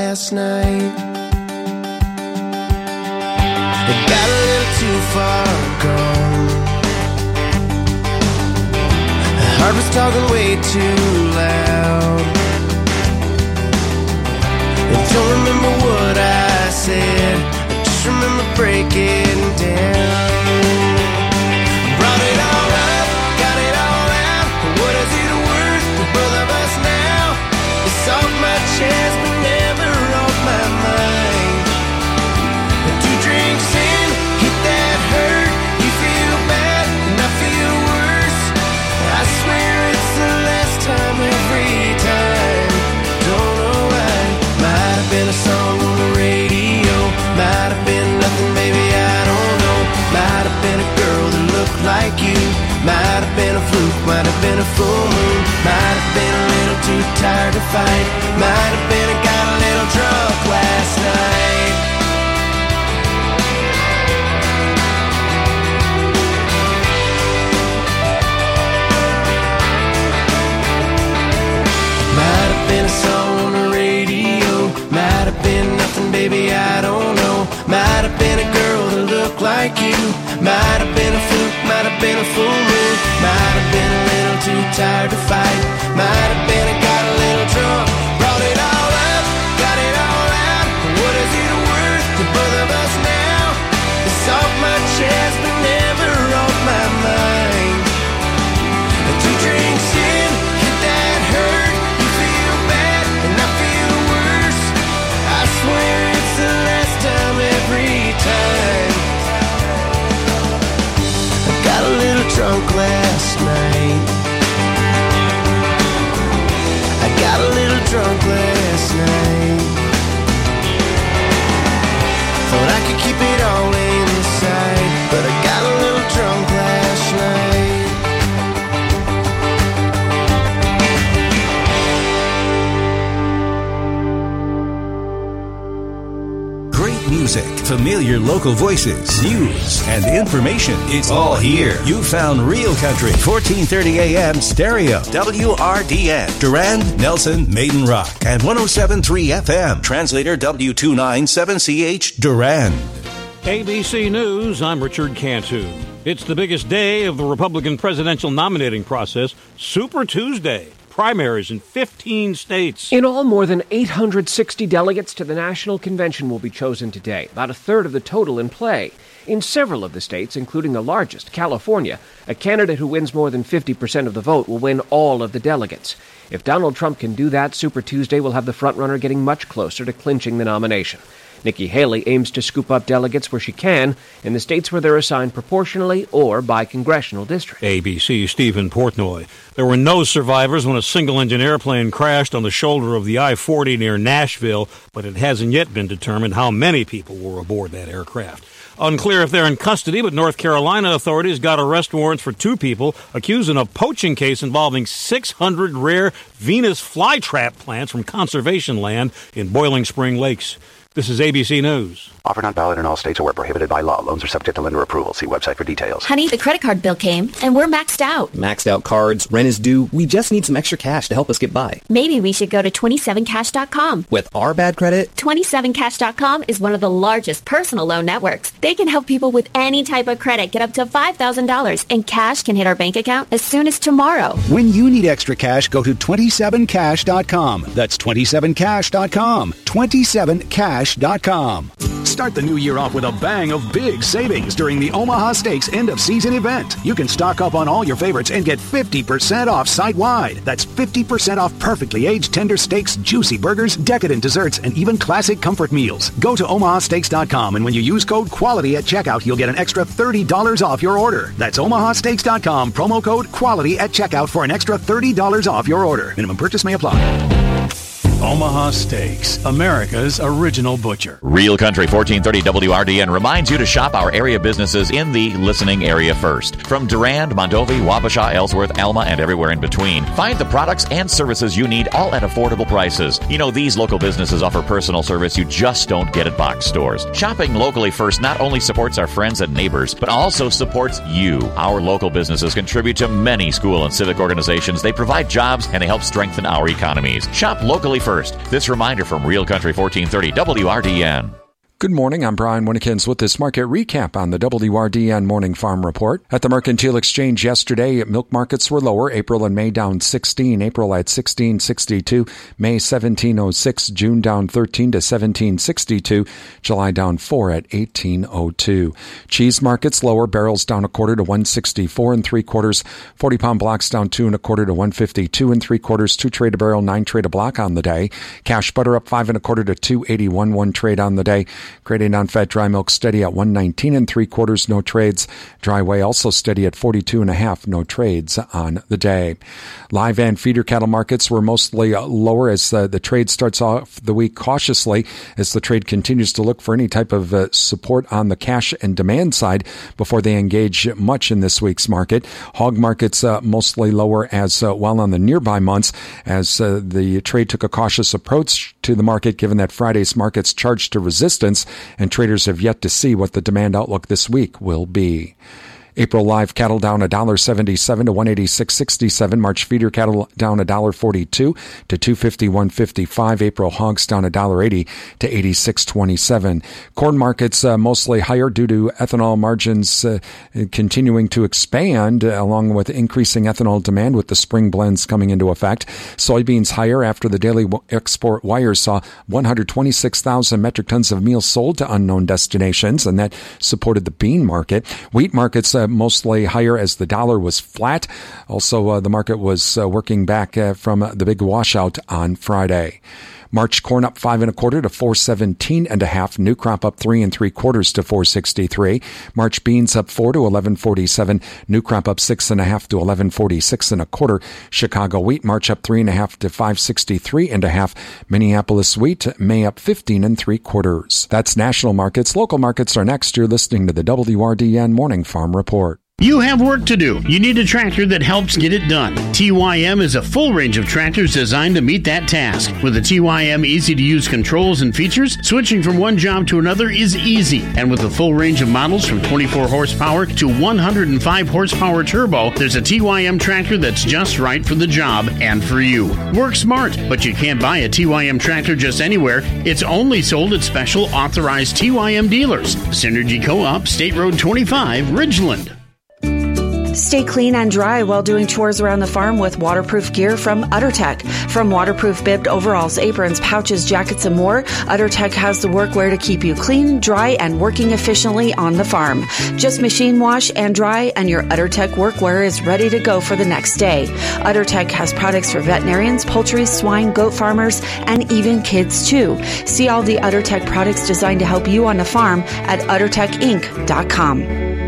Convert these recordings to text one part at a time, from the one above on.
last night. It got a little too far gone. The heart was talking way too loud. I don't remember what I said, I just remember breaking down. Brought it all up, got it all out. What is it worth to both of us now? It's off my chest but never off my mind. 2 drinks in, hit that hurt. You feel bad and I feel worse. I swear it's the last time every time. Don't know why. Might have been a song on the radio, might have been nothing, baby, I don't know. Might have been a girl that looked like you, might have been a fluke, might have been a full moon, might have been a little too tired to fight, might have been I got a little drunk last night. Might have been a song on the radio, might have been nothing, baby, I don't know. Might have been a girl that looked like you, might have been a fluke, might have been a full moon, might have been a little too tired to fight, might have been I got a little drunk. Brought it all up, got it all out. What is it worth to both of us now? It's off my chest but never off my mind. 2 drinks in, hit that hurt. You feel bad and I feel worse. I swear it's the last time every time. I got a little drunk last night. I got a little drunk last night. Thought I could keep it all inside, but I got a little drunk last night. Great music, familiar local voices, news, and information. It's all here. You found Real Country, 1430 AM stereo, WRDN, Durand, Nelson, Maiden Rock, and 107.3 FM, translator W297CH, Durand. ABC News, I'm Richard Cantu. It's the biggest day of the Republican presidential nominating process, Super Tuesday. Primaries in 15 states. In all, more than 860 delegates to the National Convention will be chosen today, about a third of the total in play. In several of the states, including the largest, California, a candidate who wins more than 50% of the vote will win all of the delegates. If Donald Trump can do that, Super Tuesday will have the frontrunner getting much closer to clinching the nomination. Nikki Haley aims to scoop up delegates where she can in the states where they're assigned proportionally or by congressional district. ABC Stephen Portnoy. There were no survivors when a single-engine airplane crashed on the shoulder of the I-40 near Nashville, but it hasn't yet been determined how many people were aboard that aircraft. Unclear if they're in custody, but North Carolina authorities got arrest warrants for 2 people accused in a poaching case involving 600 rare Venus flytrap plants from conservation land in Boiling Spring Lakes. This is ABC News. Offer not valid in all states or where prohibited by law. Loans are subject to lender approval. See website for details. Honey, the credit card bill came, and we're maxed out. Maxed out cards, rent is due. We just need some extra cash to help us get by. Maybe we should go to 27cash.com. With our bad credit? 27cash.com is one of the largest personal loan networks. They can help people with any type of credit get up to $5,000, and cash can hit our bank account as soon as tomorrow. When you need extra cash, go to 27cash.com. That's 27cash.com. 27cash.com. Start the new year off with a bang of big savings during the Omaha Steaks end-of-season event. You can stock up on all your favorites and get 50% off site-wide. That's 50% off perfectly aged tender steaks, juicy burgers, decadent desserts, and even classic comfort meals. Go to omahasteaks.com, and when you use code QUALITY at checkout, you'll get an extra $30 off your order. That's omahasteaks.com, promo code QUALITY at checkout for an extra $30 off your order. Minimum purchase may apply. Omaha Steaks, America's original butcher. Real Country 1430 WRDN reminds you to shop our area businesses in the listening area first. From Durand, Mondovi, Wabasha, Ellsworth, Alma, and everywhere in between. Find the products and services you need, all at affordable prices. You know, these local businesses offer personal service you just don't get at box stores. Shopping locally first not only supports our friends and neighbors, but also supports you. Our local businesses contribute to many school and civic organizations. They provide jobs, and they help strengthen our economies. Shop locally first 1st. This reminder from Real Country 1430 WRDN. Good morning, I'm Brian Winnekins with this market recap on the WRDN Morning Farm Report. At the Mercantile Exchange yesterday, milk markets were lower. April and May down 16. April at 16.62. May 17.06. June down 13 to 17.62. July down 4 at 18.02. Cheese markets lower. Barrels down 1/4 to 164 3/4. 40-pound blocks down 2 1/4 to 152 3/4. 2 trade a barrel, 9 trade a block on the day. Cash butter up 5 1/4 to 281 1 trade on the day. Grade A non-fat dry milk steady at 119 3/4, no trades. Dry whey also steady at 42.5, no trades on the day. Live and feeder cattle markets were mostly lower as the trade starts off the week cautiously as the trade continues to look for any type of support on the cash and demand side before they engage much in this week's market. Hog markets mostly lower as well on the nearby months as the trade took a cautious approach to the market given that Friday's markets charged to resistance, and traders have yet to see what the demand outlook this week will be. April live cattle down $1.77 to 186.67. March feeder cattle down $1.42 to 251.55. April hogs down $1.80 to 86.27. Corn markets mostly higher due to ethanol margins continuing to expand along with increasing ethanol demand with the spring blends coming into effect. Soybeans higher after the daily export wire saw 126,000 metric tons of meal sold to unknown destinations, and that supported the bean market. Wheat markets mostly higher as the dollar was flat. Also, the market was working back from the big washout on Friday. March corn up 5 1/4 to 417.5. New crop up 3 3/4 to 463. March beans up 4 to 1147. New crop up 6 1/2 to 1146 1/4. Chicago wheat March up 3 1/2 to 563.5. Minneapolis wheat May up 15 3/4. That's national markets. Local markets are next. You're listening to the WRDN Morning Farm Report. You have work to do. You need a tractor that helps get it done. TYM is a full range of tractors designed to meet that task. With the TYM easy-to-use controls and features, switching from one job to another is easy. And with a full range of models from 24 horsepower to 105 horsepower turbo, there's a TYM tractor that's just right for the job and for you. Work smart, but you can't buy a TYM tractor just anywhere. It's only sold at special authorized TYM dealers. Synergy Co-op, State Road 25, Ridgeland. Stay clean and dry while doing chores around the farm with waterproof gear from UtterTech. From waterproof bibbed overalls, aprons, pouches, jackets, and more, UtterTech has the workwear to keep you clean, dry, and working efficiently on the farm. Just machine wash and dry, and your UtterTech workwear is ready to go for the next day. UtterTech has products for veterinarians, poultry, swine, goat farmers, and even kids too. See all the UtterTech products designed to help you on the farm at UtterTechInc.com.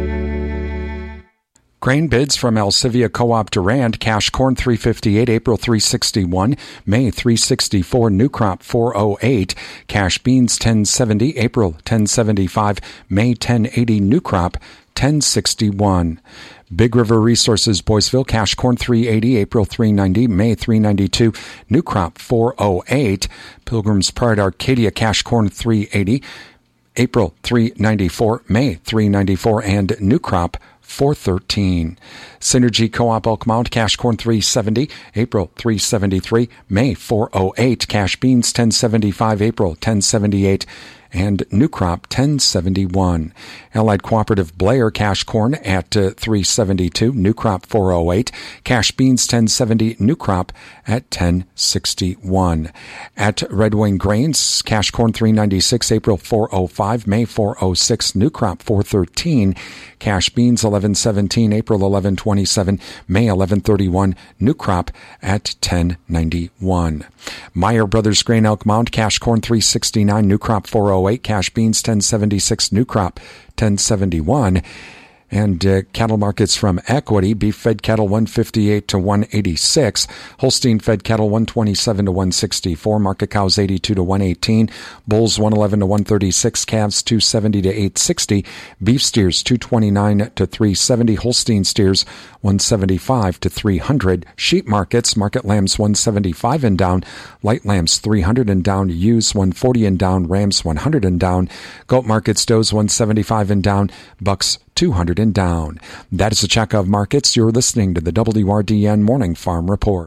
Grain bids from Alcivia Co-op Durand. Cash corn 358, April 361, May 364, new crop 408. Cash beans 1070, April 1075, May 1080, new crop 1061. Big River Resources Boyceville, cash corn 380, April 390, May 392, new crop 408. Pilgrim's Pride Arcadia, cash corn 380, April 394, May 394, and new crop 413. Synergy Co-op Elk Mount, cash corn 370, April 373, May 408. Cash beans 1075, April 1078, and new crop 1071. Allied Cooperative Blair, cash corn at 372, new crop 408. Cash beans 1070, new crop at 1061. At Red Wing Grains, cash corn 396, April 405, May 406, new crop 413. Cash beans 1117, April 1127, May 1131, new crop at 1091. Meyer Brothers Grain Elk Mount, cash corn 369, new crop 408. Cash beans 1076, new crop 1071. And cattle markets from Equity, beef-fed cattle 158 to 186, Holstein-fed cattle 127 to 164, market cows 82 to 118, bulls 111 to 136, calves 270 to 860, beef steers 229 to 370, Holstein steers 175 to 300, sheep markets, market lambs 175 and down, light lambs 300 and down, ewes 140 and down, rams 100 and down, goat markets, does 175 and down, bucks 200 and down. That is a check of markets. You're listening to the WRDN Morning Farm Report.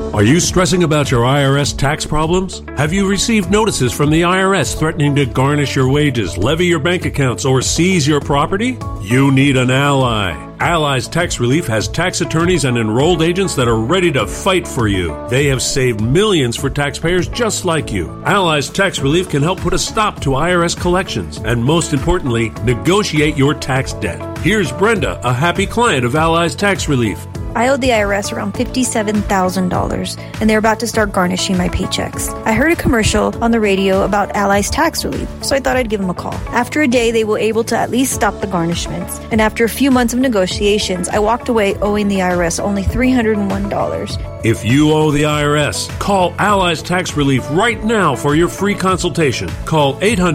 Are you stressing about your IRS tax problems? Have you received notices from the IRS threatening to garnish your wages, levy your bank accounts, or seize your property? You need an ally. Allies Tax Relief has tax attorneys and enrolled agents that are ready to fight for you. They have saved millions for taxpayers just like you. Allies Tax Relief can help put a stop to IRS collections and, most importantly, negotiate your tax debt. Here's Brenda, a happy client of Allies Tax Relief. I owed the IRS around $57,000, and they're about to start garnishing my paychecks. I heard a commercial on the radio about Allies Tax Relief, so I thought I'd give them a call. After a day, they were able to at least stop the garnishments, and after a few months of negotiations, I walked away owing the IRS only $301. If you owe the IRS, call Allies Tax Relief right now for your free consultation. Call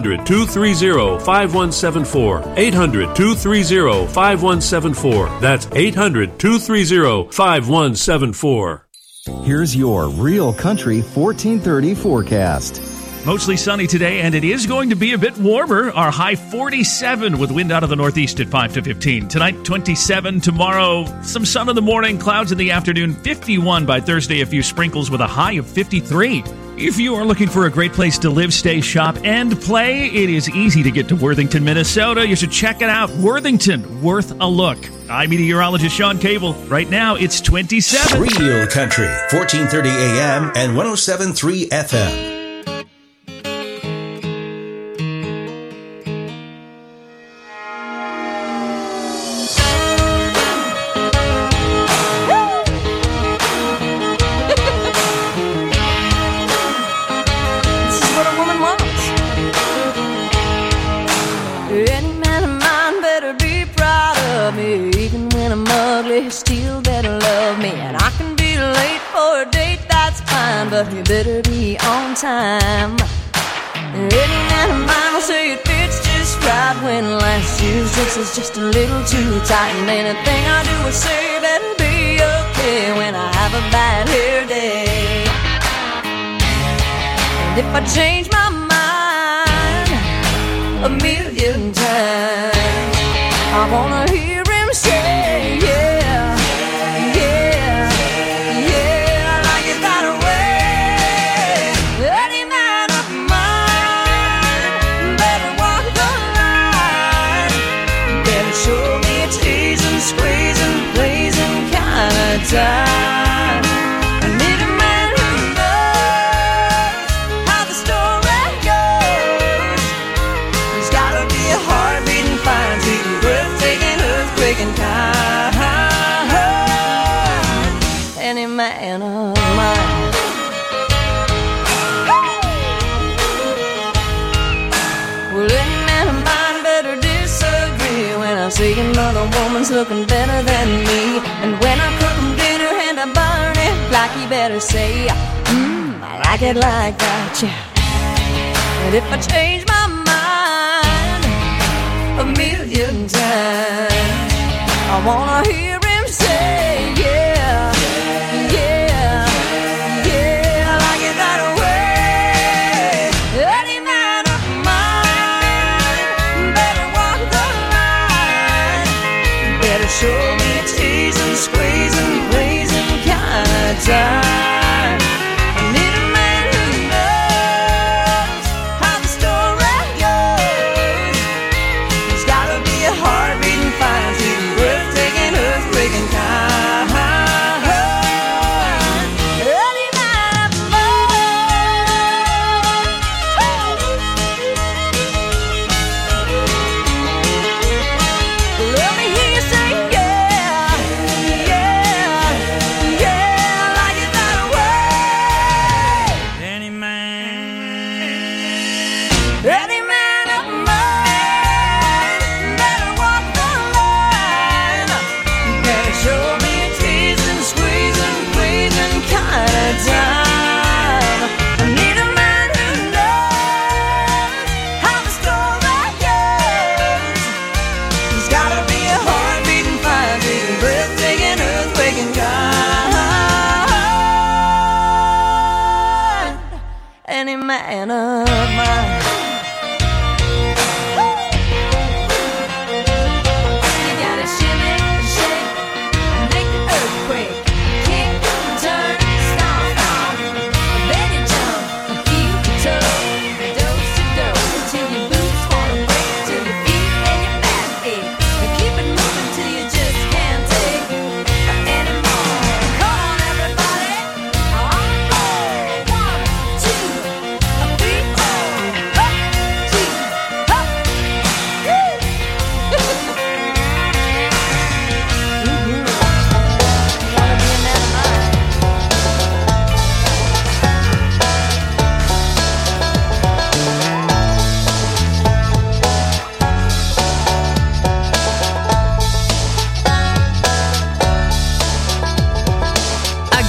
800-230-5174. 800-230-5174. That's 800-230-5174. Here's your Real Country 1430 forecast. Mostly sunny today, and it is going to be a bit warmer. Our high 47 with wind out of the northeast at 5 to 15. Tonight, 27. Tomorrow, some sun in the morning, clouds in the afternoon. 51 by Thursday, a few sprinkles with a high of 53. If you are looking for a great place to live, stay, shop, and play, it is easy to get to Worthington, Minnesota. You should check it out. Worthington, worth a look. I'm meteorologist Sean Cable. Right now, it's 27. Real Country, 1430 AM and 107.3 FM. Still better love me, and I can be late for a date, that's fine, but you better be on time. Any man of mine will say it fits just right when last year's dress is just a little too tight, and anything I do or say better be okay when I have a bad hair day. And if I change my mind a million times, I wanna hear him say yeah. Time. I need a man who knows how the story goes. There's gotta be a heart beating fine, sweet, breathtaking, earthquaking kind. Any man of mine. Well, any man of mine better disagree when I see another woman's looking better than me, and when I cook I burn it like you better say, I like it like that, yeah. And if I change my mind a million times, I wanna hear him say, yeah, yeah, yeah, I like it that way. Any man of mine better walk the line, better show me a tease and squeeze and praise time. I need a man who knows how the story goes. There's gotta be a heart beating fine, sweet, breathtaking, earthquaking kind. Any man of mine. Let me hear you say yeah, yeah, yeah. Any man of mine better walk the line, better show me a teasing, squeezing, pleasing kind of time. I need a man who knows how the story goes. There's gotta be a heart beating fine, beating, breathtaking, earthquaking kind. Any man of mine. Shimmy, shake, make the earthquake, kick, turn, stop,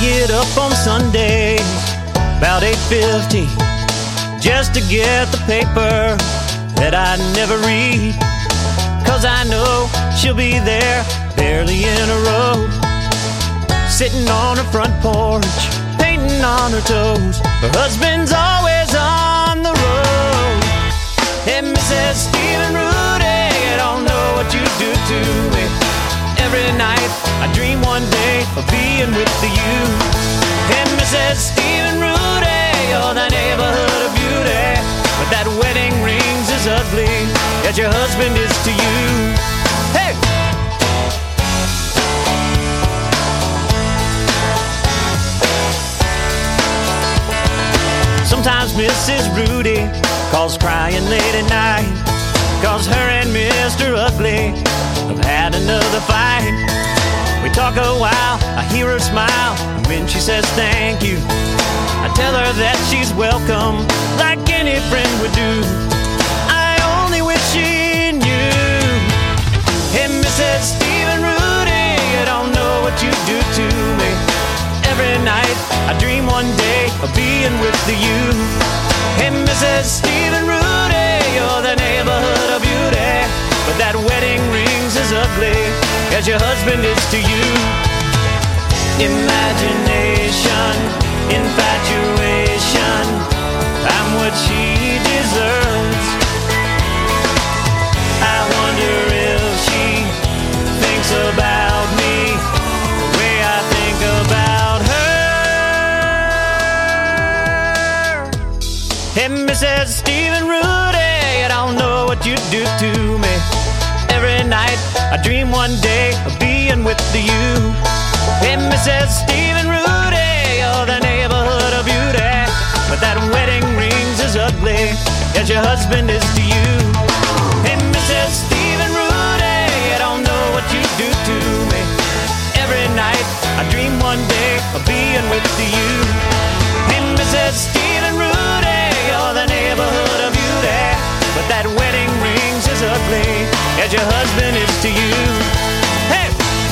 get up on Sunday about 8:50 just to get the paper that I never read, 'cause I know she'll be there barely in a row, sitting on her front porch, painting on her toes. Her husband's always on the road. Hey, Mrs. Stephen Rudy, I don't know what you do to me. Every night I dream one day of being with you. Hey, Mrs. Stephen Rudy, you're the neighborhood of beauty, but that wedding ring's as ugly as your husband is to you. Hey! Sometimes Mrs. Rudy calls crying late at night, 'cause her and Mr. Ugly have had another fight. We talk a while, I hear her smile, and when she says thank you, I tell her that she's welcome, like any friend would do. I only wish she knew. Hey, Mrs. Stephen Rudy, you don't know what you do to me. Every night I dream one day of being with you. Hey, Mrs. Stephen Rudy, you're the neighborhood of beauty, but that wedding ring's as ugly as your husband is to you. Imagination, infatuation, I'm what she deserves. I wonder if she thinks about me the way I think about her. Hey, Mrs. Stephen Rudy, you don't know what you do to me. Every night I dream one day of being with you. Hey, Mrs. Stephen Rudy, you're the neighborhood of beauty, but that wedding ring's as ugly as your husband is to you. Hey, Mrs. Stephen Rudy, you don't know what you do to me. Every night I dream one day of being with you. Hey, Mrs. Stephen Rudy, you're the neighborhood of beauty, but that wedding ring's as ugly as your husband is to you. Hey!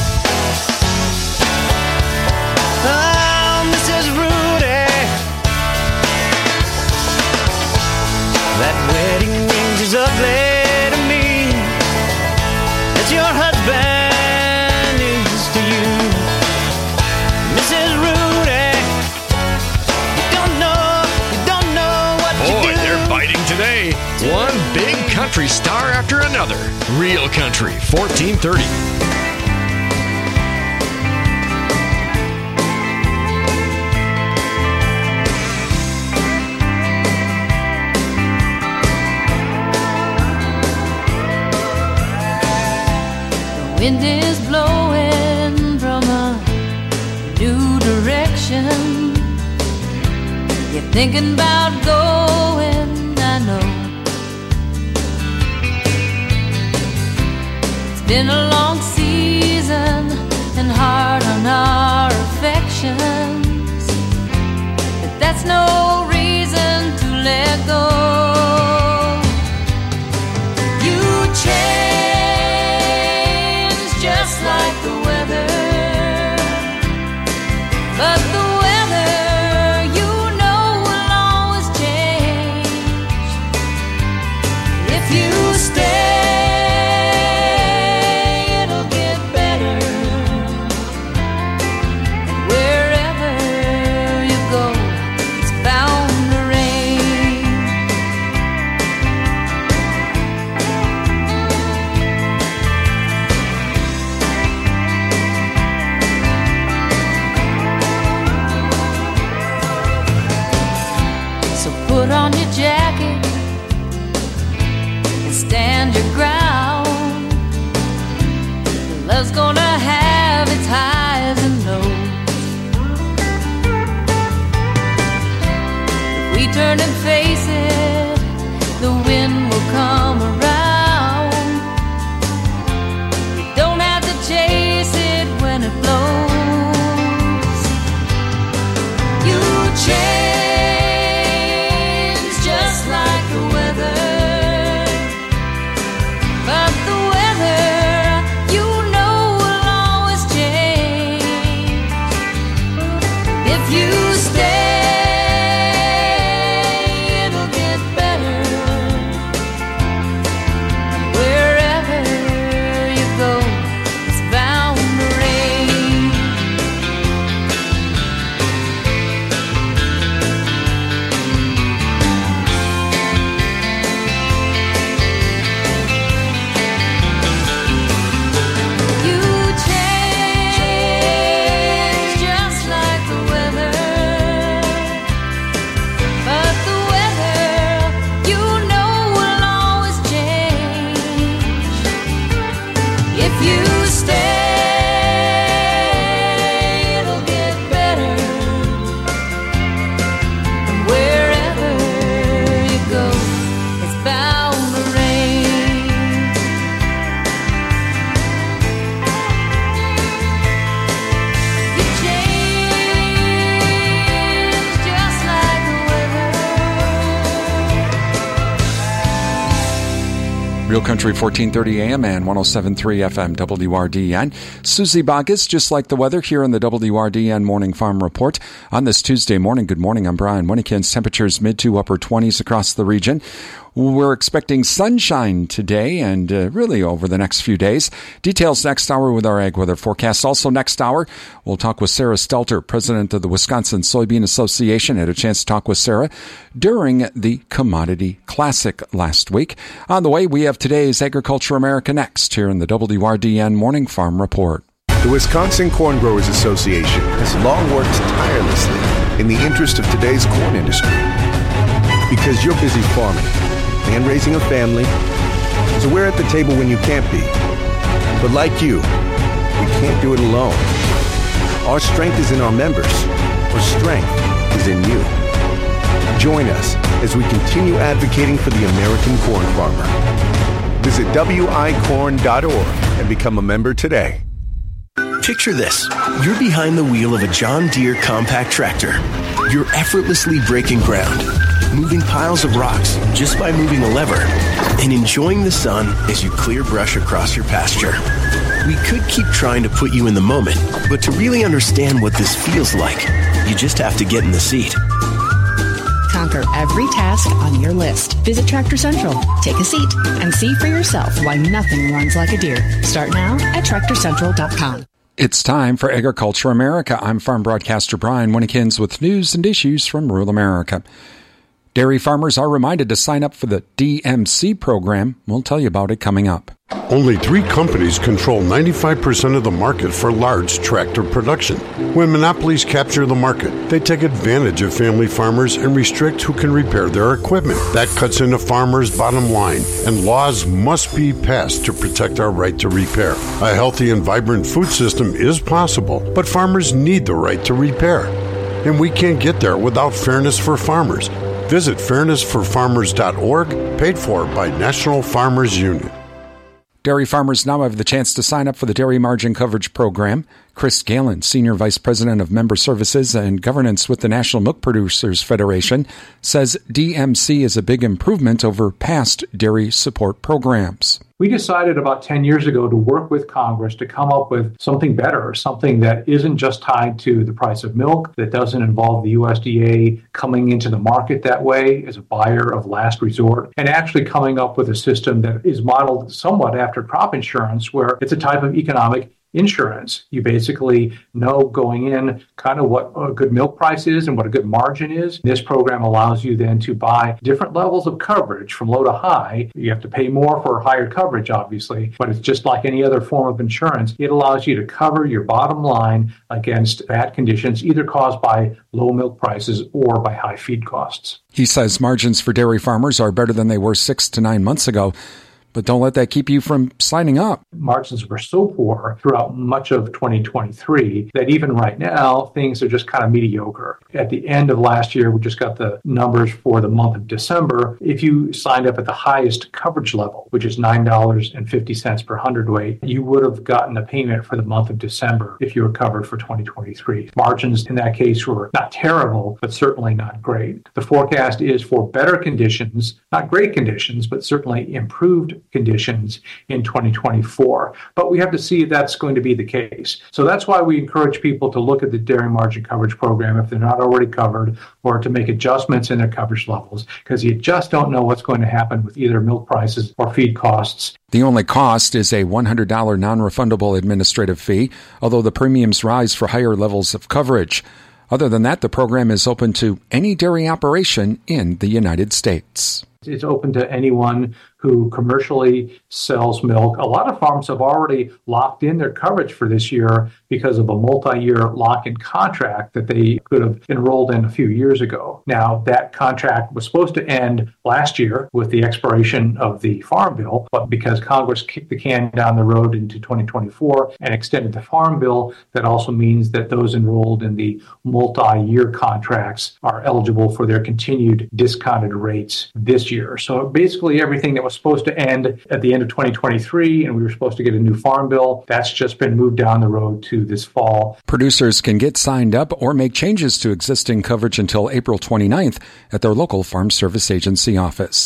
Oh, Mrs. Rudy, that wedding ring's as ugly to me as your husband is to you. Mrs. Rudy, you don't know what you do. Boy, they're biting today. One big country star after another. Real Country, 1430. The wind is blowing from a new direction. You're thinking about going, I know. Been a long season and hard on our affections, but that's no reason to let go. You change just like the weather, but the weather, you know, will always change. If you stay, put on your jacket and stand your ground. Love's gonna have its highs and lows. If we turn and face it, the wind will come around. You don't have to chase it when it blows. You change just like the weather, but the weather, you know, will always change. Real Country 1430 AM and 107.3 FM WRDN. Susie Boggess, just like the weather here in the WRDN Morning Farm Report. On this Tuesday morning, good morning, I'm Brian Winnekins. Temperatures mid to upper 20s across the region. We're expecting sunshine today and really over the next few days. Details next hour with our ag weather forecast. Also next hour, we'll talk with Sarah Stelter, president of the Wisconsin Soybean Association. Had a chance to talk with Sarah during the Commodity Classic last week. On the way, we have today's Agriculture America Next here in the WRDN Morning Farm Report. The Wisconsin Corn Growers Association has long worked tirelessly in the interest of today's corn industry. Because you're busy farming and raising a family, so we're at the table when you can't be. But like you, we can't do it alone. Our strength is in our members. Our strength is in you. Join us as we continue advocating for the American corn farmer. Visit wicorn.org and become a member today. Picture this. You're behind the wheel of a John Deere compact tractor. You're effortlessly breaking ground, moving piles of rocks just by moving a lever, and enjoying the sun as you clear brush across your pasture. We could keep trying to put you in the moment, but to really understand what this feels like, you just have to get in the seat. Conquer every task on your list. Visit Tractor Central, take a seat, and see for yourself why nothing runs like a Deere. Start now at TractorCentral.com. It's time for Agriculture America. I'm farm broadcaster Brian Winnekins with news and issues from rural America. Dairy farmers are reminded to sign up for the DMC program. We'll tell you about it coming up. Only 3 companies control 95% of the market for large tractor production. When monopolies capture the market, they take advantage of family farmers and restrict who can repair their equipment. That cuts into farmers' bottom line, and laws must be passed to protect our right to repair. A healthy and vibrant food system is possible, but farmers need the right to repair. And we can't get there without fairness for farmers. Visit fairnessforfarmers.org, paid for by National Farmers Union. Dairy farmers now have the chance to sign up for the Dairy Margin Coverage Program. Chris Galen, Senior Vice President of Member Services and Governance with the National Milk Producers Federation, says DMC is a big improvement over past dairy support programs. We decided about 10 years ago to work with Congress to come up with something better, something that isn't just tied to the price of milk, that doesn't involve the USDA coming into the market that way as a buyer of last resort, and actually coming up with a system that is modeled somewhat after crop insurance, where it's a type of economic insurance. You basically know going in kind of what a good milk price is and what a good margin is. This program allows you then to buy different levels of coverage from low to high. You have to pay more for higher coverage, obviously, but it's just like any other form of insurance. It allows you to cover your bottom line against bad conditions, either caused by low milk prices or by high feed costs. He says margins for dairy farmers are better than they were 6 to 9 months ago. But don't let that keep you from signing up. Margins were so poor throughout much of 2023 that even right now, things are just kind of mediocre. At the end of last year, we just got the numbers for the month of December. If you signed up at the highest coverage level, which is $9.50 per hundredweight, you would have gotten a payment for the month of December if you were covered for 2023. Margins in that case were not terrible, but certainly not great. The forecast is for better conditions, not great conditions, but certainly improved conditions in 2024. But we have to see if that's going to be the case. So that's why we encourage people to look at the Dairy Margin Coverage Program if they're not already covered, or to make adjustments in their coverage levels, because you just don't know what's going to happen with either milk prices or feed costs. The only cost is a $100 non-refundable administrative fee, although the premiums rise for higher levels of coverage. Other than that, the program is open to any dairy operation in the United States. It's open to anyone who commercially sells milk. A lot of farms have already locked in their coverage for this year because of a multi-year lock-in contract that they could have enrolled in a few years ago. Now, that contract was supposed to end last year with the expiration of the Farm Bill, but because Congress kicked the can down the road into 2024 and extended the Farm Bill, that also means that those enrolled in the multi-year contracts are eligible for their continued discounted rates this year. So basically everything that was supposed to end at the end of 2023, and we were supposed to get a new Farm Bill, that's just been moved down the road to this fall. Producers can get signed up or make changes to existing coverage until April 29th at their local Farm Service Agency office.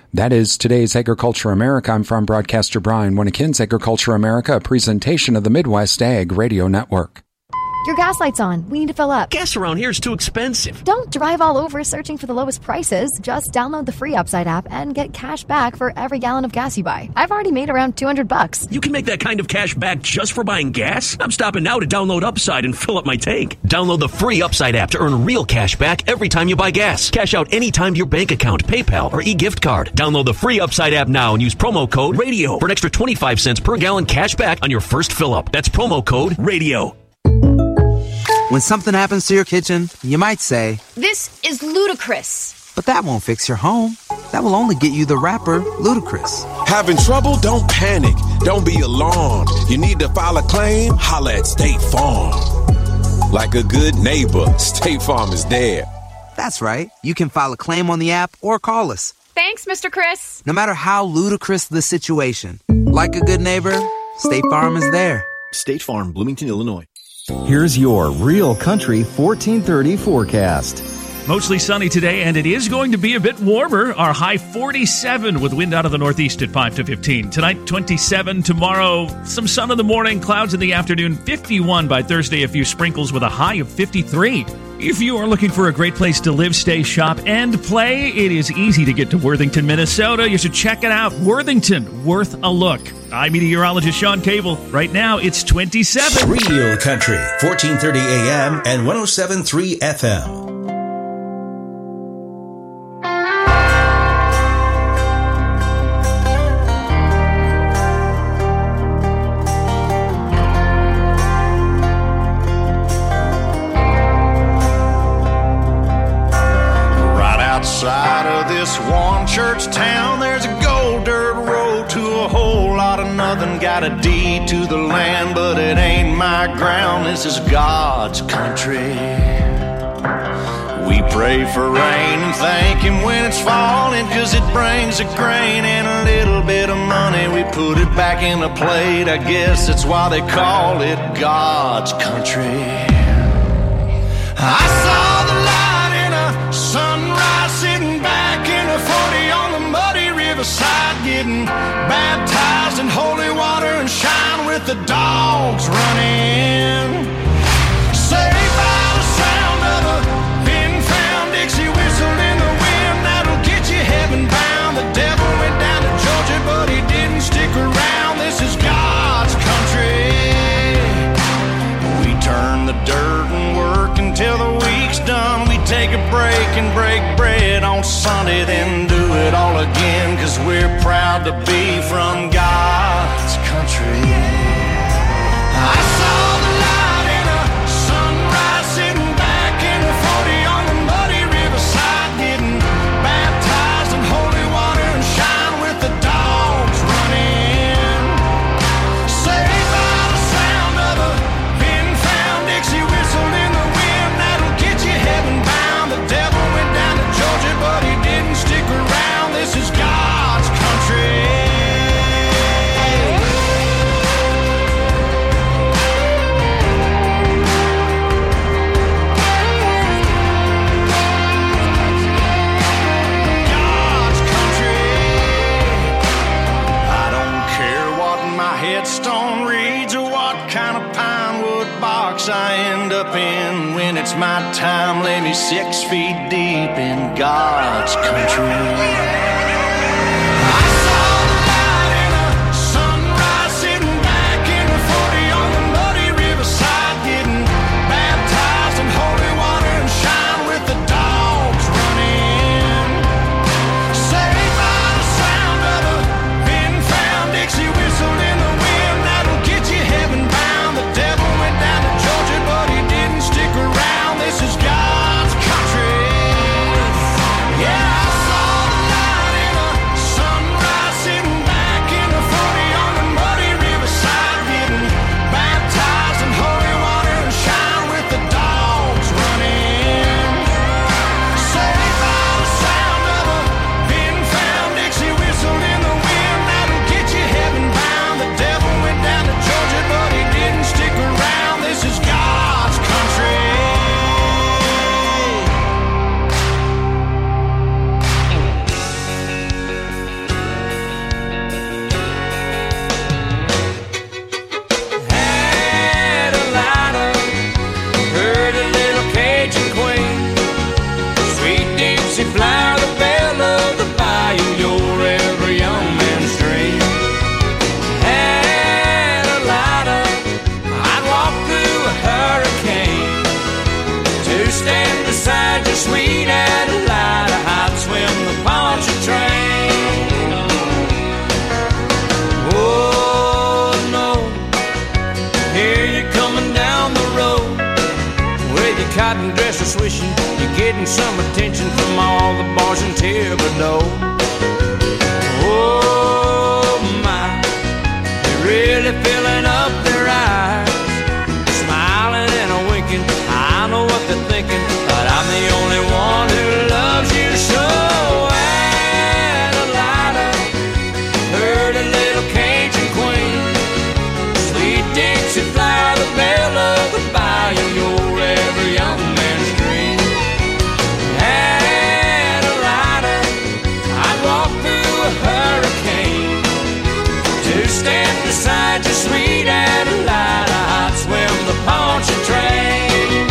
That is today's Agriculture America. I'm farm broadcaster Brian Winnekins. Agriculture America, a presentation of the Midwest Ag Radio Network. Your gas light's on. We need to fill up. Gas around here is too expensive. Don't drive all over searching for the lowest prices. Just download the free Upside app and get cash back for every gallon of gas you buy. I've already made around $200. You can make that kind of cash back just for buying gas? I'm stopping now to download Upside and fill up my tank. Download the free Upside app to earn real cash back every time you buy gas. Cash out anytime to your bank account, PayPal, or e-gift card. Download the free Upside app now and use promo code RADIO for an extra 25 cents per gallon cash back on your first fill up. That's promo code RADIO. When something happens to your kitchen, you might say, "This is ludicrous." But that won't fix your home. That will only get you the rapper, Ludacris. Having trouble? Don't panic. Don't be alarmed. You need to file a claim? Holla at State Farm. Like a good neighbor, State Farm is there. That's right. You can file a claim on the app or call us. Thanks, Mr. Chris. No matter how ludicrous the situation, like a good neighbor, State Farm is there. State Farm, Bloomington, Illinois. Here's your Real Country 1430 forecast. Mostly sunny today, and it is going to be a bit warmer. Our high 47 with wind out of the northeast at 5 to 15. Tonight, 27. Tomorrow, some sun in the morning, clouds in the afternoon. 51 by Thursday, a few sprinkles with a high of 53. If you are looking for a great place to live, stay, shop, and play, it is easy to get to Worthington, Minnesota. You should check it out. Worthington, worth a look. I'm meteorologist Sean Cable. Right now, it's 27. Real Country, 1430 AM and 107.3 FM. Outside of this one church town, there's a gold dirt road to a whole lot of nothing. Got a deed to the land, but it ain't my ground. This is God's country. We pray for rain and thank Him when it's falling, 'cause it brings a grain and a little bit of money. We put it back in a plate, I guess that's why they call it God's country. I saw the light in a sunrise, sitting back in a 40 on the muddy riverside, getting baptized in holy water and shine with the dogs running. Saved by the sound of a pin-found Dixie whistle in the wind that'll get you heaven bound. The devil went down to Georgia, but he didn't stick around. This is God's country. We turn the dirt and work until the week's done. We take a break and break bread on Sunday, then do it all again, 'cause we're proud to be from God's country. I saw the light in a sunrise, sitting back in a 40 on the muddy riverside, getting baptized in holy water and shine with the dogs running. Saved by the sound of a pin-found Dixie whistle in the wind that'll get you heaven bound. The devil went down to Georgia, but he didn't stick around. This is God's country. God's country. I don't care what my headstone reads or what kind of pine wood box I end up in. When it's my time, lay me 6 feet deep in God's country. I saw the light in a sunrise, sitting back in a 40 on the muddy riverside, getting baptized in holy water and shine with the dogs running. Saved by the sound of a pin-found Dixie whistle in the wind that'll get you heaven bound. The devil went down to Georgia, but he didn't stick around. This is God's country. Yeah, I saw the light in a cotton dress are swishing. You're getting some attention from all the boys in Thibodeau. Oh my, they're really filling up their eyes, smiling and a winking. I know what they're thinking, but I'm the only one who loves you so. Adelina, heard a little Cajun queen, sweet Dixie flower, the belle of the bayou, you're every young man's dream. Adelina, I'd walk through a hurricane to stand beside you, sweet Adelina. I'd swim the Pontchartrain.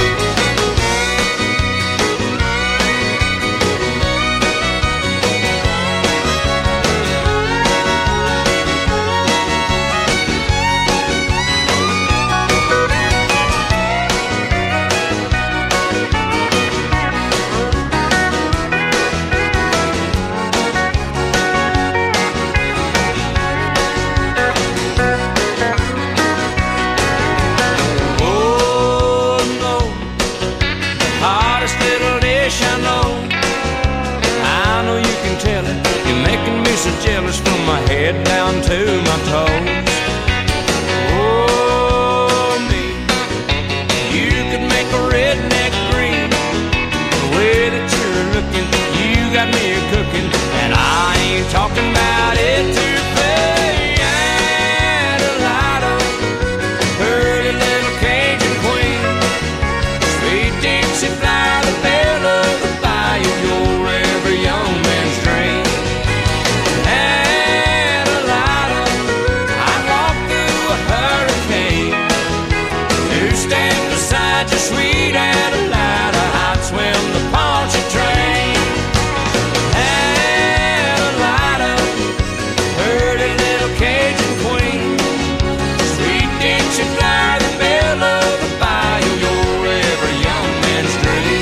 Jealous from my head down to my toes. Oh, me, you could make a redneck green. The way that you're looking, you got me cooking, and I ain't talking about it to pay. Adelina, pretty little Cajun queen, sweet Dixie flower, the belle of the bayou, you're every young man's dream. Sweet Adelina, I'd swim the Pontchartrain. Adelina, pretty little Cajun queen, sweet Dixie flower, the belle of the bayou, you're every young man's dream.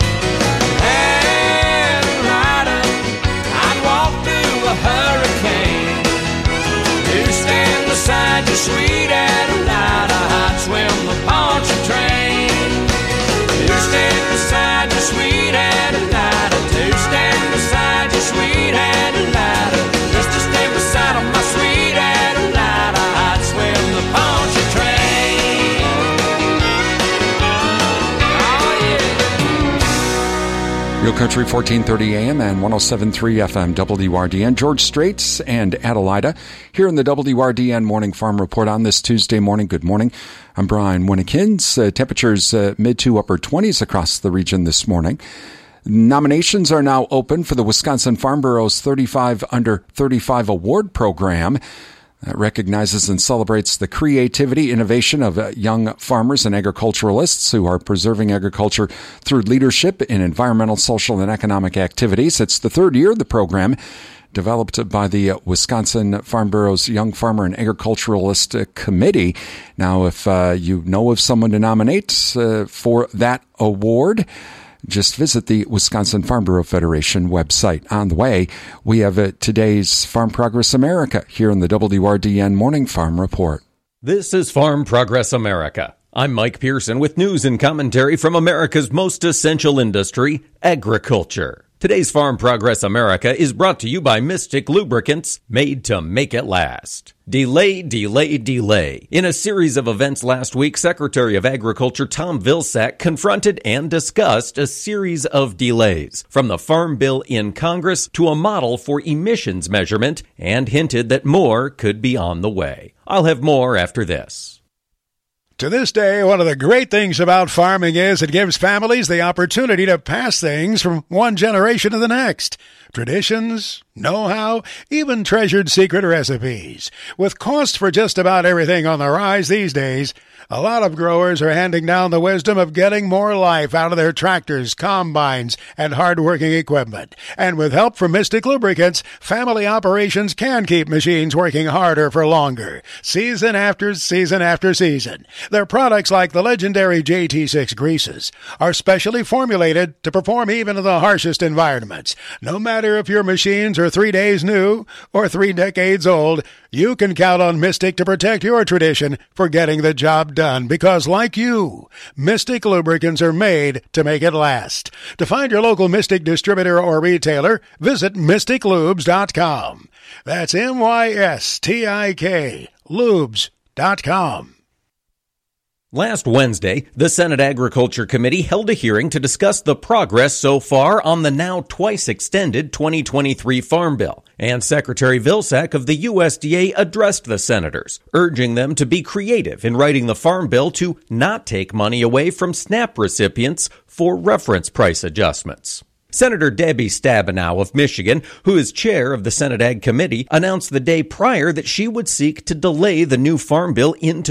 Adelina, I'd walk through a hurricane to stand beside you, sweet Adelina. I'd swim the Pontchartrain. Stand beside you, sweet Adelina. To stand beside you, sweet Adelina. Just to stand beside my sweet Adelina. I'd swim the Pontchartrain. Oh, yeah. Real Country 1430 AM and 107.3 FM WRDN. George Straits and Adelaida here in the WRDN Morning Farm Report on this Tuesday morning. Good morning. I'm Brian Winnekins. Temperatures mid to upper 20s across the region this morning. Nominations are now open for the Wisconsin Farm Bureau's 35 Under 35 Award Program. That recognizes and celebrates the creativity, innovation of young farmers and agriculturalists who are preserving agriculture through leadership in environmental, social, and economic activities. It's the third year of the program, developed by the Wisconsin Farm Bureau's Young Farmer and Agriculturalist Committee. Now, if you know of someone to nominate for that award, just visit the Wisconsin Farm Bureau Federation website. On the way, we have today's Farm Progress America here in the WRDN Morning Farm Report. This is Farm Progress America. I'm Mike Pearson with news and commentary from America's most essential industry, agriculture. Today's Farm Progress America is brought to you by Mystic Lubricants, made to make it last. Delay, delay, delay. In a series of events last week, Secretary of Agriculture Tom Vilsack confronted and discussed a series of delays, from the Farm Bill in Congress to a model for emissions measurement, and hinted that more could be on the way. I'll have more after this. To this day, one of the great things about farming is it gives families the opportunity to pass things from one generation to the next. Traditions, know-how, even treasured secret recipes. With costs for just about everything on the rise these days, a lot of growers are handing down the wisdom of getting more life out of their tractors, combines, and hard-working equipment. And with help from Mystic Lubricants, family operations can keep machines working harder for longer, season after season after season. Their products, like the legendary JT6 greases, are specially formulated to perform even in the harshest environments. No matter if your machines are 3 days new or 3 decades old, You can count on Mystic to protect your tradition for getting the job done because, like you, Mystic lubricants are made to make it last. To find your local Mystic distributor or retailer, visit MysticLubes.com. That's MYSTIK, lubes.com. Last Wednesday, the Senate Agriculture Committee held a hearing to discuss the progress so far on the now twice extended 2023 Farm Bill, and Secretary Vilsack of the USDA addressed the senators, urging them to be creative in writing the Farm Bill to not take money away from SNAP recipients for reference price adjustments. Senator Debbie Stabenow of Michigan, who is chair of the Senate Ag Committee, announced the day prior that she would seek to delay the new Farm Bill into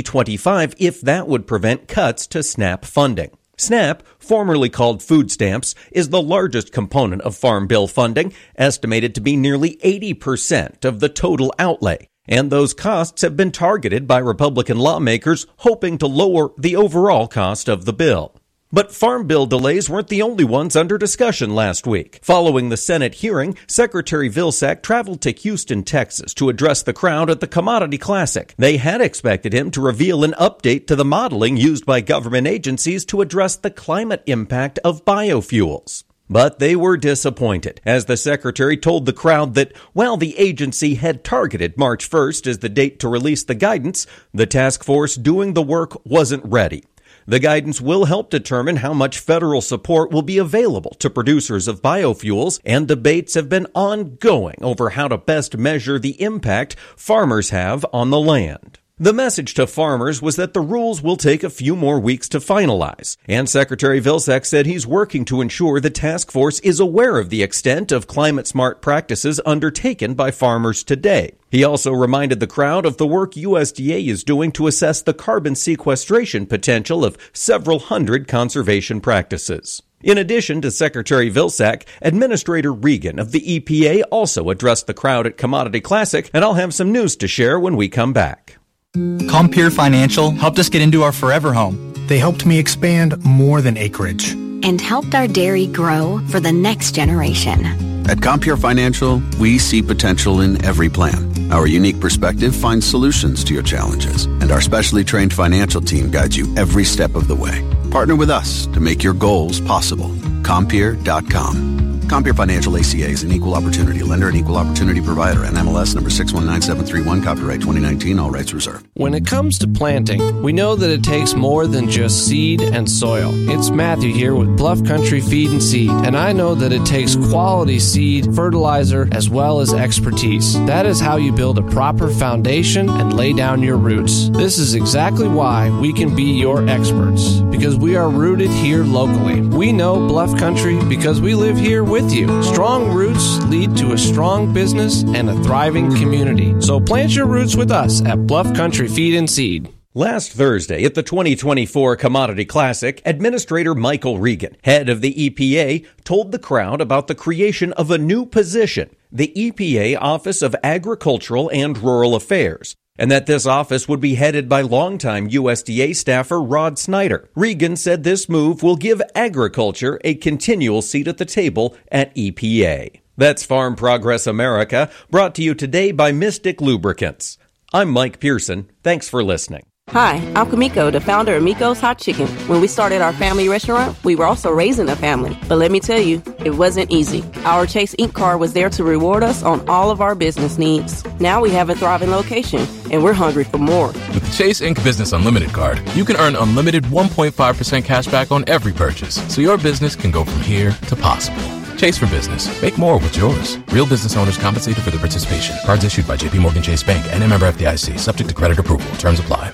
2025 if that would prevent cuts to SNAP funding. SNAP, formerly called food stamps, is the largest component of Farm Bill funding, estimated to be nearly 80% of the total outlay. And those costs have been targeted by Republican lawmakers hoping to lower the overall cost of the bill. But Farm Bill delays weren't the only ones under discussion last week. Following the Senate hearing, Secretary Vilsack traveled to Houston, Texas to address the crowd at the Commodity Classic. They had expected him to reveal an update to the modeling used by government agencies to address the climate impact of biofuels. But they were disappointed, as the secretary told the crowd that while the agency had targeted March 1st as the date to release the guidance, the task force doing the work wasn't ready. The guidance will help determine how much federal support will be available to producers of biofuels, and debates have been ongoing over how to best measure the impact farmers have on the land. The message to farmers was that the rules will take a few more weeks to finalize, and Secretary Vilsack said he's working to ensure the task force is aware of the extent of climate-smart practices undertaken by farmers today. He also reminded the crowd of the work USDA is doing to assess the carbon sequestration potential of several hundred conservation practices. In addition to Secretary Vilsack, Administrator Regan of the EPA also addressed the crowd at Commodity Classic, and I'll have some news to share when we come back. Compeer Financial helped us get into our forever home. They helped me expand more than acreage. And helped our dairy grow for the next generation. At Compeer Financial, we see potential in every plan. Our unique perspective finds solutions to your challenges, and our specially trained financial team guides you every step of the way. Partner with us to make your goals possible. Compeer.com. Compeer Financial ACA is an equal opportunity lender and equal opportunity provider. NMLS number 619731, copyright 2019, all rights reserved. When it comes to planting, we know that it takes more than just seed and soil. It's Matthew here with Bluff Country Feed and Seed, and I know that it takes quality seed, fertilizer, as well as expertise. That is how you build a proper foundation and lay down your roots. This is exactly why we can be your experts, because we are rooted here locally. We know Bluff Country because we live here with you. Strong roots lead to a strong business and a thriving community. So plant your roots with us at Bluff Country Feed and Seed. Last Thursday at the 2024 Commodity Classic, Administrator Michael Regan, head of the EPA, told the crowd about the creation of a new position, the EPA Office of Agricultural and Rural Affairs, and that this office would be headed by longtime USDA staffer Rod Snyder. Regan said this move will give agriculture a continual seat at the table at EPA. That's Farm Progress America, brought to you today by Mystic Lubricants. I'm Mike Pearson. Thanks for listening. Hi, I'm Kamiko, the founder of Miko's Hot Chicken. When we started our family restaurant, we were also raising a family. But let me tell you, it wasn't easy. Our Chase Inc. card was there to reward us on all of our business needs. Now we have a thriving location, and we're hungry for more. With the Chase Inc. Business Unlimited card, you can earn unlimited 1.5% cash back on every purchase, so your business can go from here to possible. Chase for business. Make more with yours. Real business owners compensated for their participation. Cards issued by JPMorgan Chase Bank and a member FDIC. Subject to credit approval. Terms apply.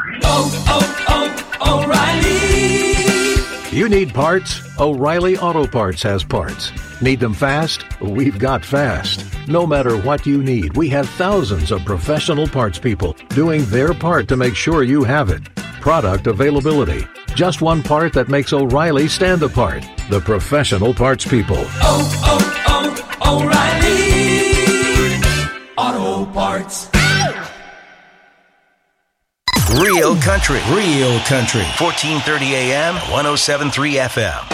O'Reilly. You need parts? O'Reilly Auto Parts has parts. Need them fast? We've got fast. No matter what you need, we have thousands of professional parts people doing their part to make sure you have it. Product availability. Just one part that makes O'Reilly stand apart. The professional parts people. O'Reilly Auto Parts. Real country. 1430 AM, 107.3 FM.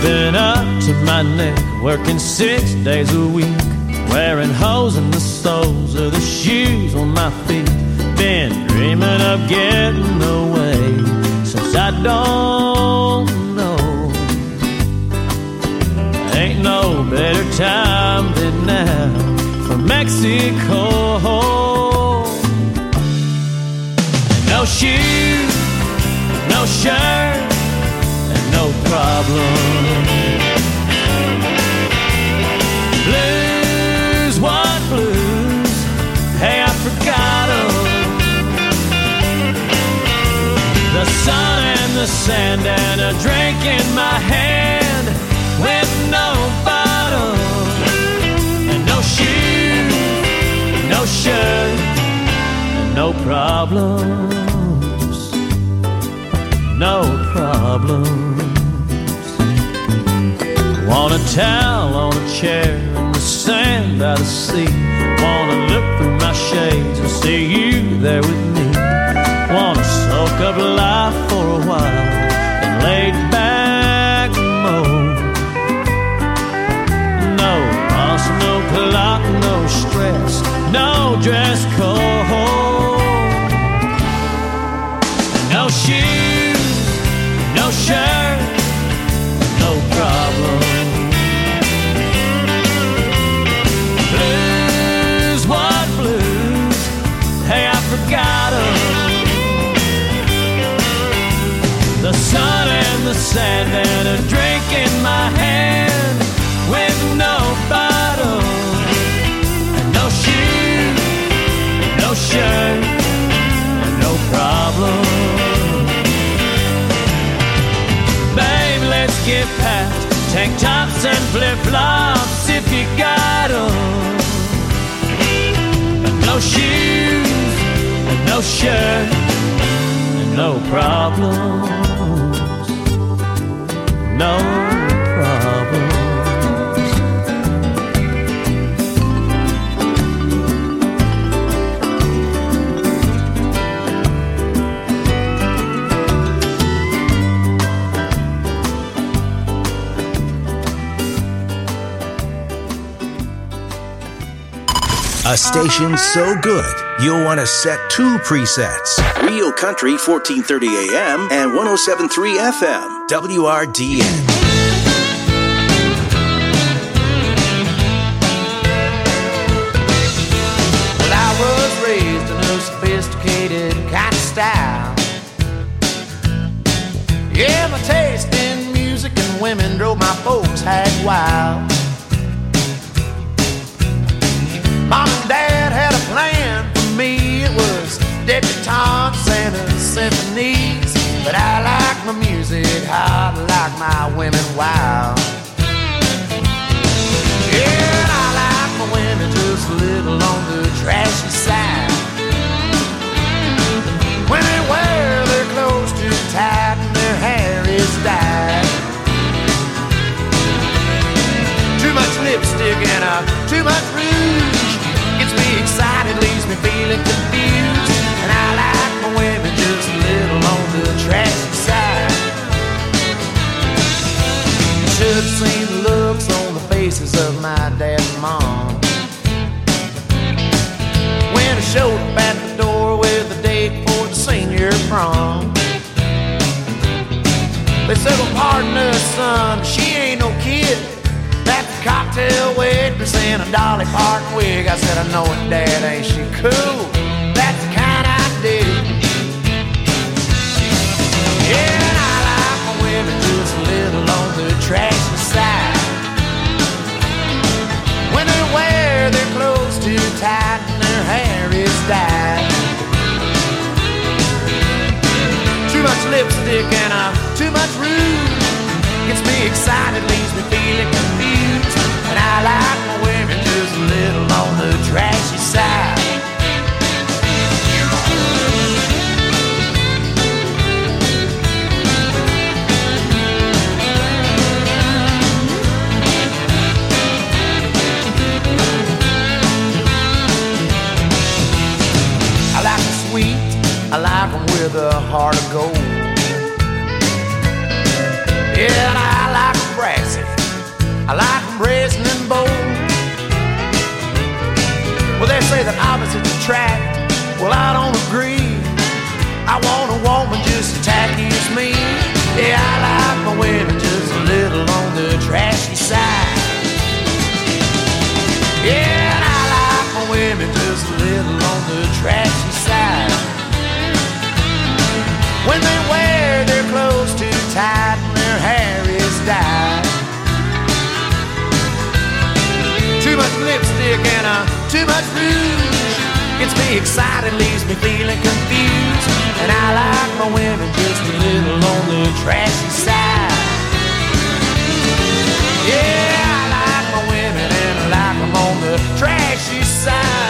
been up to my neck, working 6 days a week, wearing holes in the soles of the shoes on my feet. Been dreaming of getting away since I don't know. Ain't no better time than now for Mexico. No shoes, no shirt, and no problem. Blues, what blues? Hey, I forgot 'em. The sun and the sand and a drink in my hand with no bottle. And no shoes, no shirt, and no problems. No problems. Want a towel on a chair in the sand by the sea. Wanna look through my shades and see you there with me. Wanna soak up life for a while and lay back moan. No boss, no clock, no stress, no dress code. No shoes, no shirt, no problem. Blues, what blues? Hey, I forgot 'em. The sun and the sand and a drink in my hand with no bottle. And no shoes, no shirt, and no problem. Babe, let's get past tank tops and flip-flops if you got 'em. And no shoes, and no shirt, and no problems. No problems. A station so good, you'll want to set 2 presets. Real Country 1430 AM and 107.3 FM, WRDN. Well, I was raised in a sophisticated kind of style. Yeah, my taste in music and women drove my folks hag wild. Mom and Dad had a plan for me. It was debutantes and symphonies. But I like my music hot, I like my women wild. Yeah, and I like my women just a little on the trashy side. When they wear their clothes too tight and their hair is dyed. Too much lipstick and too much rouge. Gets me excited, leaves me feeling confused. And I like my women just a little on the trashy side. Should have seen the looks on the faces of my dad and mom when I showed up at the door with a date for the senior prom. They said, well, pardon us, son, she ain't no kid. That's a cocktail waitress in a Dolly Parton wig. I said, I know it, Dad, ain't she cool? That's the kind I dig. Yeah, and I like my women just a little on the trashy side. When they wear their clothes too tight and their hair is dyed. Too much lipstick and too much rouge. Gets me excited, leaves me feeling confused. And I like my women just a little on the trashy side. I like them sweet, I like them with a heart of gold. Yeah, and I like brass I like them brazen and bold. Well, they say that opposites attract. Well, I don't agree. I want a woman just as tacky as me. Yeah, I like my women just a little on the trashy side. Yeah, and I like my women just a little on the trashy side. When they wear their clothes too tight and their hair is dyed. Too much lipstick and too much rouge gets me excited, leaves me feeling confused. And I like my women just a little on the trashy side. Yeah, I like my women and I like them on the trashy side.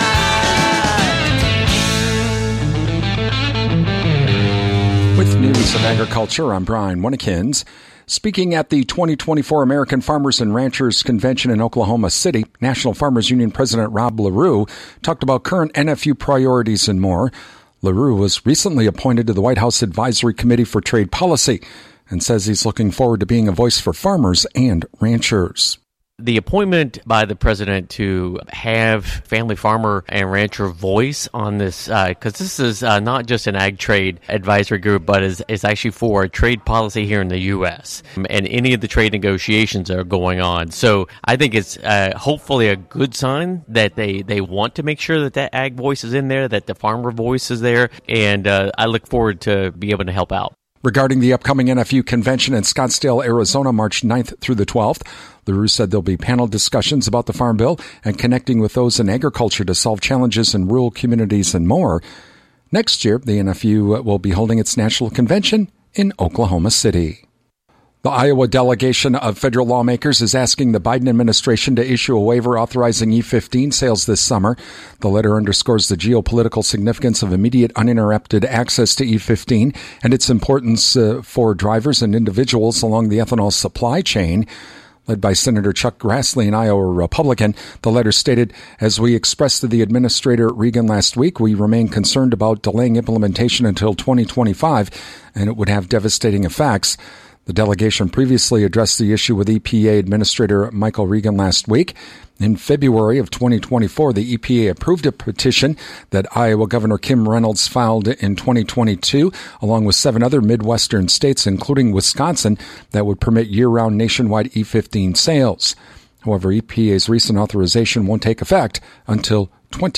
With news of agriculture, I'm Brian Winnikins. Speaking at the 2024 American Farmers and Ranchers Convention in Oklahoma City, National Farmers Union President Rob LaRue talked about current NFU priorities and more. LaRue was recently appointed to the White House Advisory Committee for Trade Policy and says he's looking forward to being a voice for farmers and ranchers. The appointment by the president to have family farmer and rancher voice on this, because this is not just an ag trade advisory group, but is actually for trade policy here in the U.S. and any of the trade negotiations that are going on. So I think it's hopefully a good sign that they want to make sure that ag voice is in there, that the farmer voice is there, and I look forward to be able to help out. Regarding the upcoming NFU convention in Scottsdale, Arizona, March 9th through the 12th, LaRue said there'll be panel discussions about the Farm Bill and connecting with those in agriculture to solve challenges in rural communities and more. Next year, the NFU will be holding its national convention in Oklahoma City. The Iowa delegation of federal lawmakers is asking the Biden administration to issue a waiver authorizing E-15 sales this summer. The letter underscores the geopolitical significance of immediate uninterrupted access to E-15 and its importance for drivers and individuals along the ethanol supply chain. Led by Senator Chuck Grassley, an Iowa Republican, the letter stated, as we expressed to the Administrator Regan last week, we remain concerned about delaying implementation until 2025, and it would have devastating effects. The delegation previously addressed the issue with EPA Administrator Michael Regan last week. In February of 2024, the EPA approved a petition that Iowa Governor Kim Reynolds filed in 2022, along with 7 other Midwestern states, including Wisconsin, that would permit year-round nationwide E-15 sales. However, EPA's recent authorization won't take effect until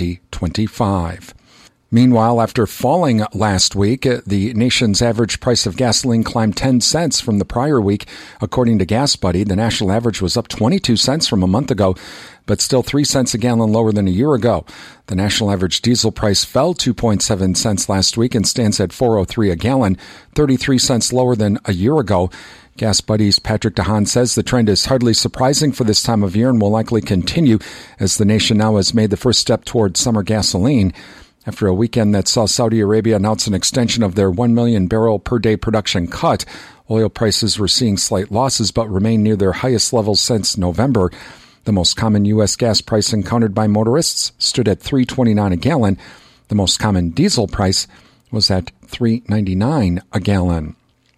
2025. Meanwhile, after falling last week, the nation's average price of gasoline climbed 10 cents from the prior week. According to Gas Buddy, the national average was up 22 cents from a month ago, but still 3 cents a gallon lower than a year ago. The national average diesel price fell 2.7 cents last week and stands at $4.03 a gallon, 33 cents lower than a year ago. Gas Buddy's Patrick DeHaan says the trend is hardly surprising for this time of year and will likely continue as the nation now has made the first step toward summer gasoline. After a weekend that saw Saudi Arabia announce an extension of their 1 million barrel per day production cut, oil prices were seeing slight losses but remain near their highest levels since November. The most common U.S. gas price encountered by motorists stood at $3.29 a gallon. The most common diesel price was at $3.99 a gallon.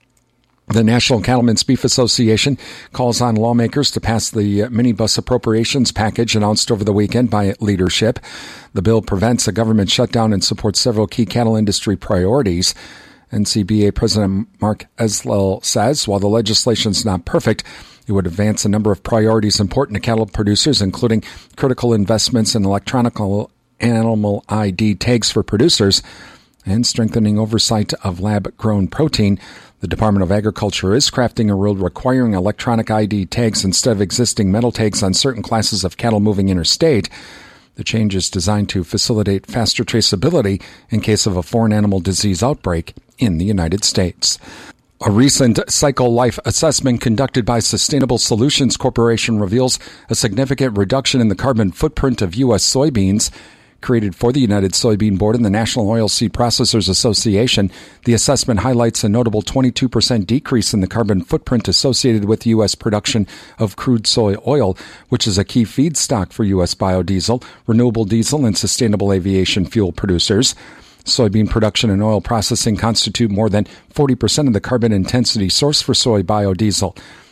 The National Cattlemen's Beef Association calls on lawmakers to pass the minibus appropriations package announced over the weekend by leadership. The bill prevents a government shutdown and supports several key cattle industry priorities. NCBA President Mark Eslel says while the legislation is not perfect, it would advance a number of priorities important to cattle producers, including critical investments in electronic animal ID tags for producers and strengthening oversight of lab-grown protein. The Department of Agriculture is crafting a rule requiring electronic ID tags instead of existing metal tags on certain classes of cattle moving interstate. The change is designed to facilitate faster traceability in case of a foreign animal disease outbreak in the United States. A recent cycle life assessment conducted by Sustainable Solutions Corporation reveals a significant reduction in the carbon footprint of U.S. soybeans. Created for the United Soybean Board and the National Oilseed Processors Association, the assessment highlights a notable 22% decrease in the carbon footprint associated with U.S. production of crude soy oil, which is a key feedstock for U.S. biodiesel, renewable diesel, and sustainable aviation fuel producers. Soybean production and oil processing constitute more than 40% of the carbon intensity source for soy biodiesel.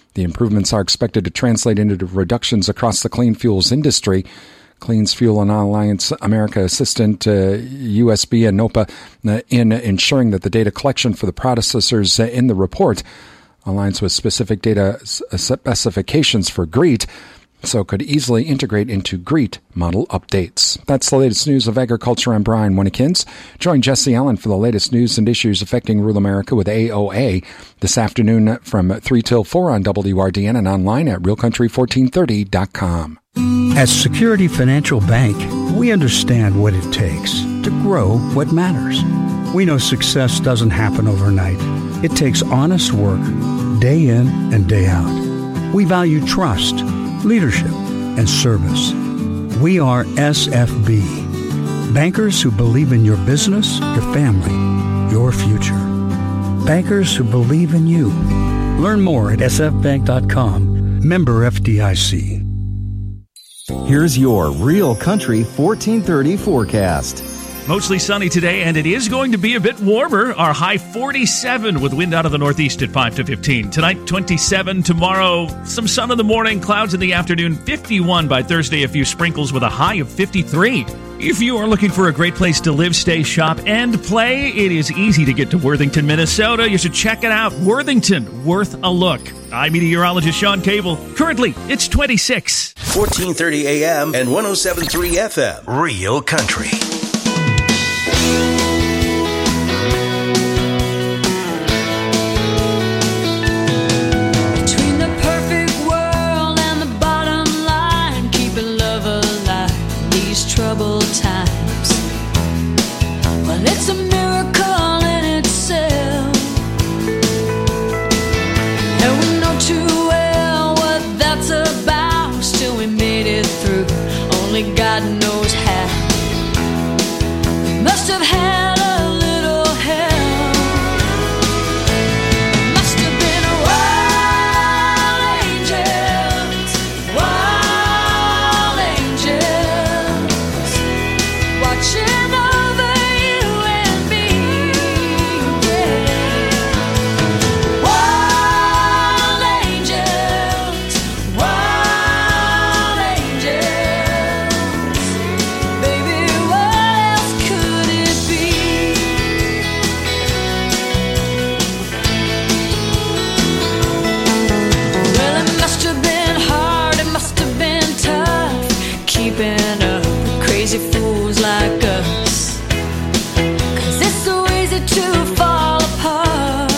The improvements are expected to translate into reductions across the clean fuels industry. Clean Fuel and Alliance America assistant USB and NOPA in ensuring that the data collection for the processors in the report aligns with specific data specifications for GREET, so could easily integrate into GREET model updates. That's the latest news of agriculture. I'm Brian Winnikins. Join Jesse Allen for the latest news and issues affecting rural America with AOA this afternoon from 3 till 4 on WRDN and online at realcountry1430.com. At Security Financial Bank, we understand what it takes to grow what matters. We know success doesn't happen overnight. It takes honest work, day in and day out. We value trust, leadership, and service. We are SFB, bankers who believe in your business, your family, your future. Bankers who believe in you. Learn more at sfbank.com. Member FDIC. Here's your Real Country 1430 forecast. Mostly sunny today, and it is going to be a bit warmer. Our high 47 with wind out of the northeast at 5 to 15. Tonight, 27. Tomorrow, some sun in the morning, clouds in the afternoon. 51 by Thursday, a few sprinkles with a high of 53. If you are looking for a great place to live, stay, shop, and play, it is easy to get to Worthington, Minnesota. You should check it out. Worthington, worth a look. I'm meteorologist Sean Cable. Currently, it's 26. 1430 AM and 107.3 FM. Real Country. Troubled times. Well, it's a miracle in itself, and we know too well what that's about. Still, we made it through. Only God knows how. We must have had a little help. Must have been wild angels, wild angels. Watching over you and me, yeah. Wild angels, wild angels. Baby, what else could it be? Well, it must have been hard, it must have been tough, keeping up with crazy fools like us. 'Cause it's so easy to fall apart.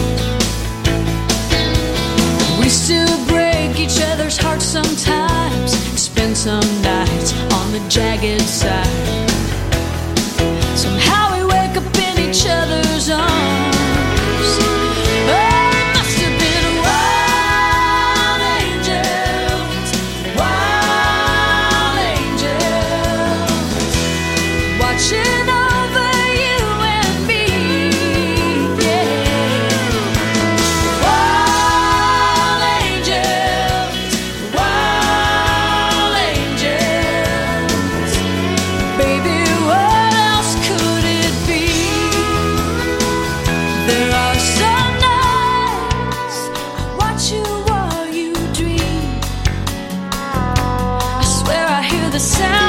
We still break each other's hearts sometimes, spend some nights on the jagged side. Somehow we wake up in each other's arms. Oh, it must have been wild angels, wild angels. Watching over you and me, yeah. Wild angels, wild angels. Baby, what else could it be? There are some nights I watch you while you dream. I swear I hear the sound